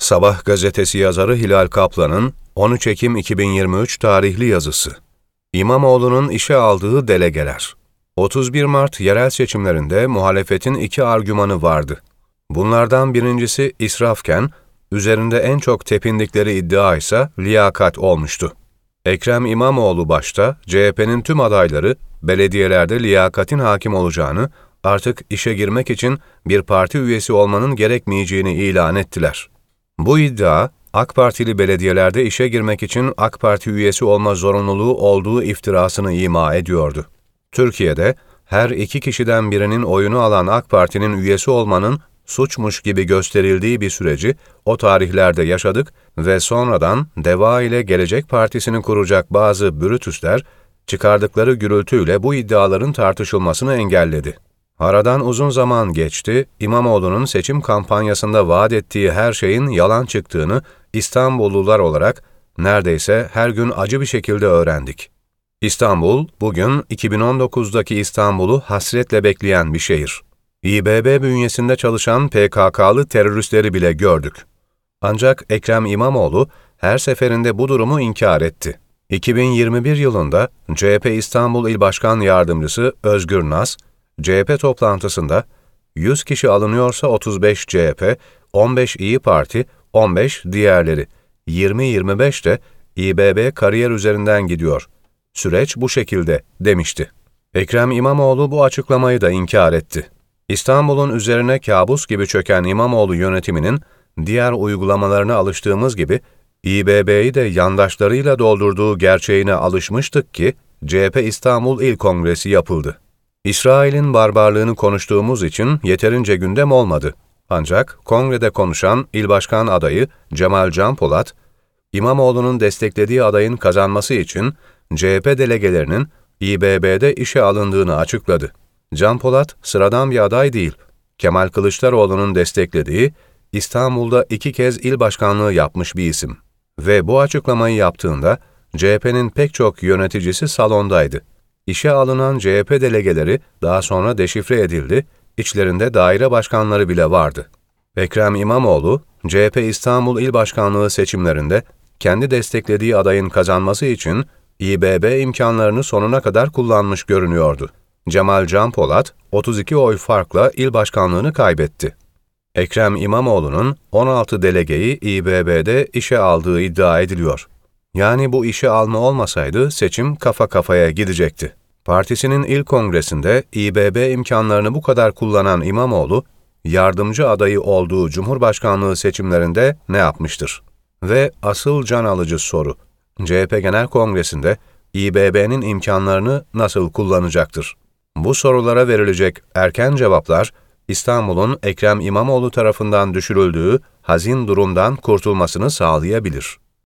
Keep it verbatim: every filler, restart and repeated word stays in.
Sabah gazetesi yazarı Hilal Kaplan'ın on üç Ekim iki bin yirmi üç tarihli yazısı. İmamoğlu'nun işe aldığı delegeler. otuz bir Mart yerel seçimlerinde muhalefetin iki argümanı vardı. Bunlardan birincisi israfken, üzerinde en çok tepindikleri iddia ise liyakat olmuştu. Ekrem İmamoğlu başta C H P'nin tüm adayları belediyelerde liyakatin hakim olacağını, artık işe girmek için bir parti üyesi olmanın gerekmeyeceğini ilan ettiler. Bu iddia, AK Partili belediyelerde işe girmek için AK Parti üyesi olma zorunluluğu olduğu iftirasını ima ediyordu. Türkiye'de her iki kişiden birinin oyunu alan AK Parti'nin üyesi olmanın suçmuş gibi gösterildiği bir süreci o tarihlerde yaşadık ve sonradan DEVA ile Gelecek Partisi'ni kuracak bazı Brutusler, çıkardıkları gürültüyle bu iddiaların tartışılmasını engelledi. Aradan uzun zaman geçti, İmamoğlu'nun seçim kampanyasında vaat ettiği her şeyin yalan çıktığını İstanbullular olarak neredeyse her gün acı bir şekilde öğrendik. İstanbul, bugün iki bin on dokuzdaki İstanbul'u hasretle bekleyen bir şehir. İBB bünyesinde çalışan P K K'lı teröristleri bile gördük. Ancak Ekrem İmamoğlu her seferinde bu durumu inkar etti. iki bin yirmi bir yılında C H P İstanbul İl Başkan Yardımcısı Özgür Naz, C H P toplantısında yüz kişi alınıyorsa otuz beş C H P, on beş İYİ Parti, on beş diğerleri, yirmi yirmi beş de İBB kariyer üzerinden gidiyor. Süreç bu şekilde demişti. Ekrem İmamoğlu bu açıklamayı da inkar etti. İstanbul'un üzerine kabus gibi çöken İmamoğlu yönetiminin diğer uygulamalarına alıştığımız gibi İBB'yi de yandaşlarıyla doldurduğu gerçeğine alışmıştık ki C H P İstanbul İl Kongresi yapıldı. İsrail'in barbarlığını konuştuğumuz için yeterince gündem olmadı. Ancak kongrede konuşan İl Başkan adayı Cemal Canpolat, İmamoğlu'nun desteklediği adayın kazanması için C H P delegelerinin İBB'de işe alındığını açıkladı. Canpolat sıradan bir aday değil, Kemal Kılıçdaroğlu'nun desteklediği, İstanbul'da iki kez il başkanlığı yapmış bir isim. Ve bu açıklamayı yaptığında C H P'nin pek çok yöneticisi salondaydı. İşe alınan C H P delegeleri daha sonra deşifre edildi, içlerinde daire başkanları bile vardı. Ekrem İmamoğlu, C H P İstanbul İl Başkanlığı seçimlerinde kendi desteklediği adayın kazanması için İBB imkanlarını sonuna kadar kullanmış görünüyordu. Cemal Canpolat, otuz iki oy farkla il başkanlığını kaybetti. Ekrem İmamoğlu'nun on altı delegeyi İBB'de işe aldığı iddia ediliyor. Yani bu işe alma olmasaydı seçim kafa kafaya gidecekti. Partisinin il kongresinde İBB imkanlarını bu kadar kullanan İmamoğlu, yardımcı adayı olduğu Cumhurbaşkanlığı seçimlerinde ne yapmıştır? Ve asıl can alıcı soru, C H P Genel Kongresi'nde İBB'nin imkanlarını nasıl kullanacaktır? Bu sorulara verilecek erken cevaplar, İstanbul'un Ekrem İmamoğlu tarafından düşürüldüğü hazin durumdan kurtulmasını sağlayabilir.